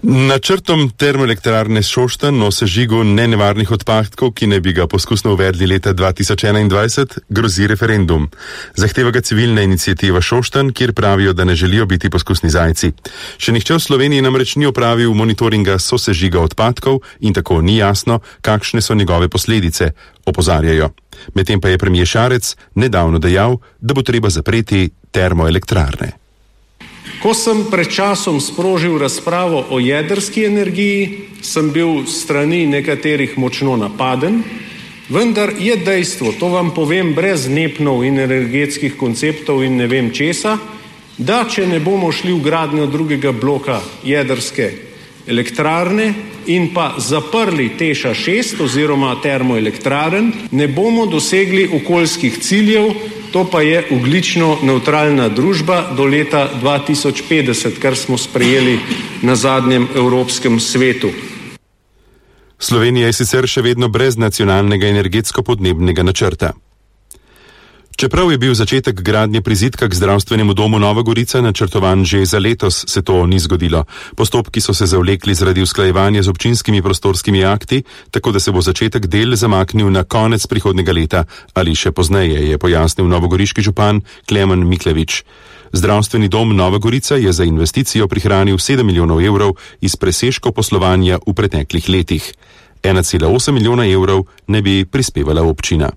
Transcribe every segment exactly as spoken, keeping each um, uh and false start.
Načrtom termoelektrarne Šoštanj o sežigu nenevarnih odpadkov, ki ne bi ga poskusno uvedli leta dva tisoč enaindvajset, grozi referendum. Zahteva ga civilna iniciativa Šoštanj, kjer pravijo, da ne želijo biti poskusni zajci. Še nihče v Sloveniji namreč ni opravil monitoringa sosežiga odpadkov in tako ni jasno, kakšne so njegove posledice, opozarjajo. Medtem pa je premier Šarec nedavno dejal, da bo treba zapreti termoelektrarne. Ko sem pred časom sprožil razpravo o jedrski energiji, sem bil s strani nekaterih močno napaden, vendar je dejstvo, to vam povem brez nepnov in energetskih konceptov in ne vem česa, da če ne bomo šli v gradnjo drugega bloka jedrske elektrarne in pa zaprli Teša šest oziroma termoelektrarn, ne bomo dosegli okoljskih ciljev, to pa je ogljično nevtralna družba do leta dva tisoč petdeset, kar smo sprejeli na zadnjem Evropskem svetu. Slovenija je sicer še vedno brez nacionalnega energetsko-podnebnega načrta. Čeprav je bil začetek gradnje prizidka k zdravstvenemu domu Nova Gorica načrtovan že za letos, se to ni zgodilo. Postopki so se zavlekli zaradi usklajevanja z občinskimi prostorskimi akti, tako da se bo začetek del zamaknil na konec prihodnjega leta ali še pozneje, je pojasnil novogoriški župan Klemen Miklevič. Zdravstveni dom Nova Gorica je za investicijo prihranil sedem milijonov evrov iz presežkov poslovanja v preteklih letih. ena cela osem milijona evrov ne bi prispevala občina.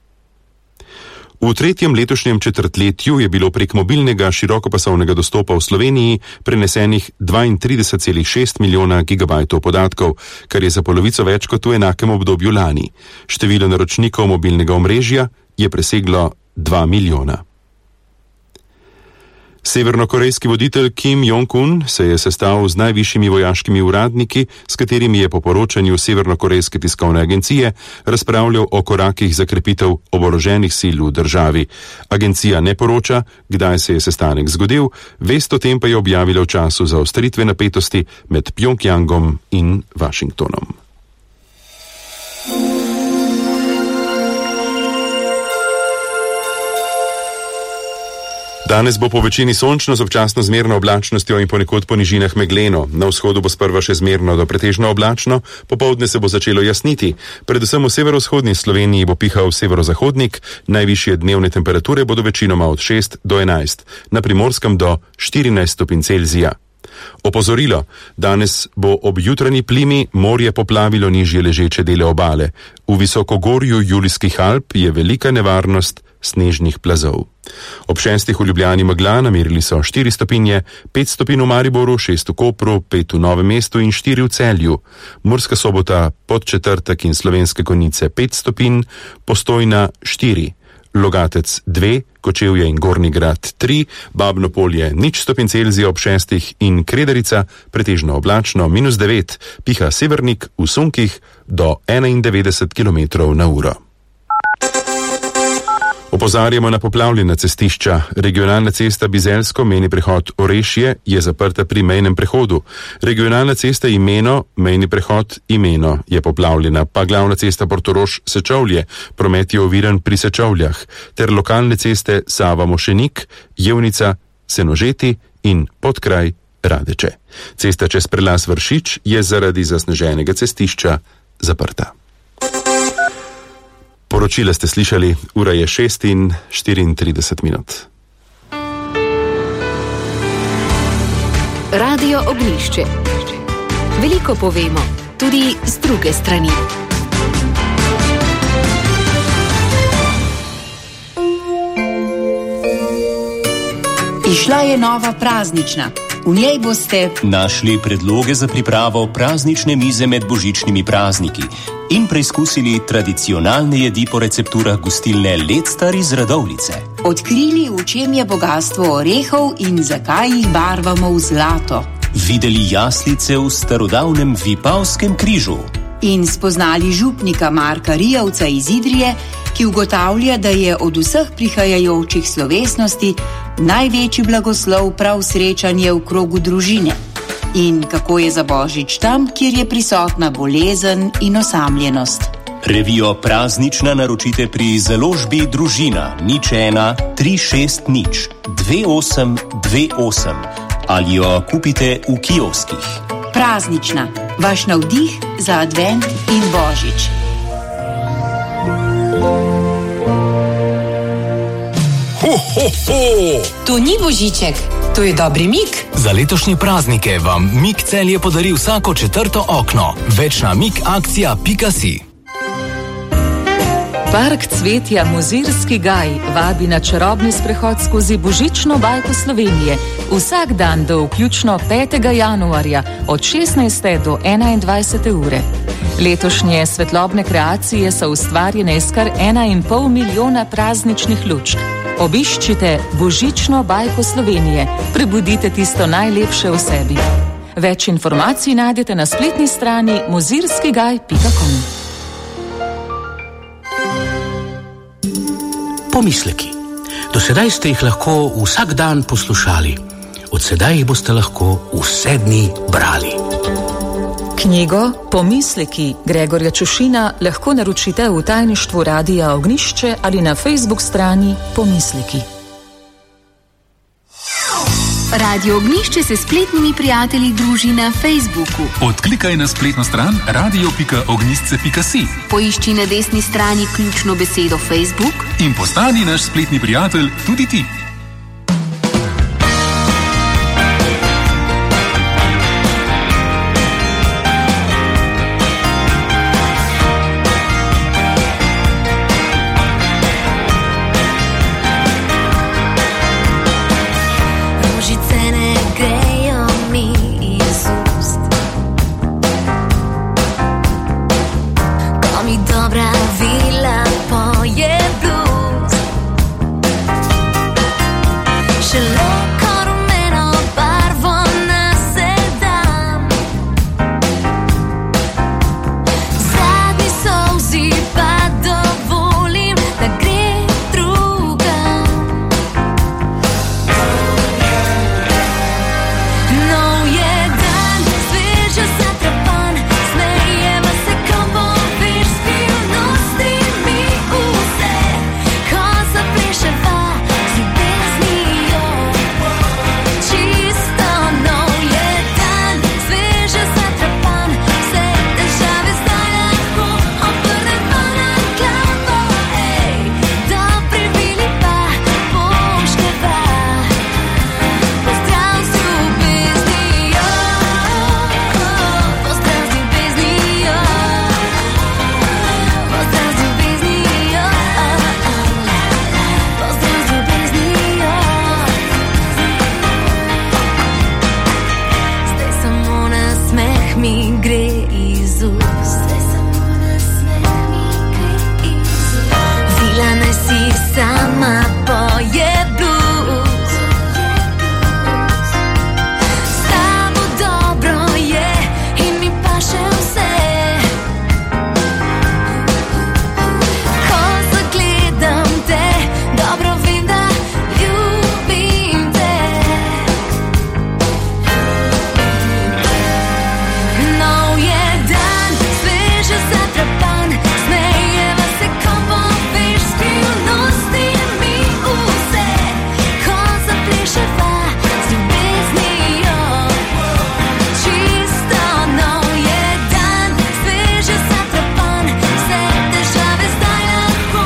V tretjem letošnjem četrtletju je bilo prek mobilnega širokopasovnega dostopa v Sloveniji prenesenih dvaintrideset celih šest milijona gigabajtov podatkov, kar je za polovico več kot v enakem obdobju lani. Število naročnikov mobilnega omrežja je preseglo dva milijona. Severnokorejski voditelj Kim Jong-un se je sestal z najvišjimi vojaškimi uradniki, s katerimi je po poročanju Severnokorejske tiskovne agencije razpravljal o korakih za krepitev oboroženih sil v državi. Agencija ne poroča, kdaj se je sestanek zgodil, vest o tem pa je objavila v času zaostritve napetosti med Pjongjangom in Washingtonom. Danes bo po večini sončno z občasno zmerno oblačnostjo in ponekod po nižinah megleno. Na vzhodu bo sprva še zmerno do pretežno oblačno, popoldne se bo začelo jasniti. Predvsem v severovzhodni Sloveniji bo pihal severozahodnik, najvišje dnevne temperature bodo večinoma od šest do enajst, na Primorskem do štirinajst stopinj Celzija. Opozorilo, danes bo ob jutranji plimi morje poplavilo nižje ležeče dele obale. V visokogorju Julijskih Alp je velika nevarnost snežnih plazov. Ob šestih v Ljubljani megla, namerili so štiri stopinje, pet stopinj v Mariboru, šest v Kopru, pet v Novem mestu in štiri v Celju. Murska Sobota, Podčetrtek in Slovenske Konjice pet stopinj, Postojna štiri, Logatec dve, Kočevje in Gornji Grad tri, Babno Polje nič stopinj Celzija ob šestih in Kredarica pretežno oblačno minus devet, piha severnik v sunkih do enaindevetdeset kilometrov na uro. Opozarjamo na poplavljena cestišča. Regionalna cesta Bizeljsko mejni prehod Orešje je zaprta pri mejnem prehodu. Regionalna cesta Imeno, mejni prehod Imeno je poplavljena, pa glavna cesta Portorož Sečovlje, promet je oviran pri Sečovljah, ter lokalne ceste Sava Mošenik, Jevnica, Senožeti in Podkraj Radeče. Cesta čez prelaz Vršič je zaradi zasneženega cestišča zaprta. Poročila ste slišali, ura je šest in štiriintrideset minut. Radio Ognjišče. Veliko povemo, tudi z druge strani. Izšla je nova praznična. V njej boste našli predloge za pripravo praznične mize med božičnimi prazniki in preizkusili tradicionalne jedi po recepturah gostilne Ledstar iz Radovljice. Odkrili, v čem je bogastvo orehov in zakaj jih barvamo v zlato. Videli jaslice v starodavnem Vipavskem križu. In spoznali župnika Marka Rijavca iz Idrije, ki ugotavlja, da je od vseh prihajajočih slovesnosti največji blagoslov prav srečanje v krogu družine. In kako je za Božič tam, kjer je prisotna bolezen in osamljenost. Revijo Praznična naročite pri založbi Družina nič ena tri šest nič dve osem dve osem ali jo kupite v kioskih. Praznična, vaš navdih za advent in božič. Ho, ho, ho! To ni božiček, to je dobri Mik. Za letošnje praznike vam Mik Celje podari vsako četrto okno. Več na mik akcija pika si. Park cvetja Mozirski gaj vabi na čarobni sprehod skozi božično bajko Slovenije vsak dan do vključno petega januarja od šestnajste do enaindvajsete ure. Letošnje svetlobne kreacije so ustvarjene iz kar ena in pol milijona prazničnih lučk. Obiščite božično bajko Slovenije, prebudite tisto najlepše v sebi. Več informacij najdete na spletni strani mozirski gaj pika com. Pomisleki. Do sedaj ste jih lahko vsak dan poslušali. Od sedaj jih boste lahko vse dni brali. Knjigo Pomisleki Gregorja Čušina lahko naročite v tajništvu Radia Ognjišče ali na Facebook strani Pomisleki. Radio Ognjišče se spletnimi prijatelji druži na Facebooku. Odklikaj na spletno stran radio pika ognjišče pika si. Poišči na desni strani ključno besedo Facebook in postani naš spletni prijatelj tudi ti. Sama poje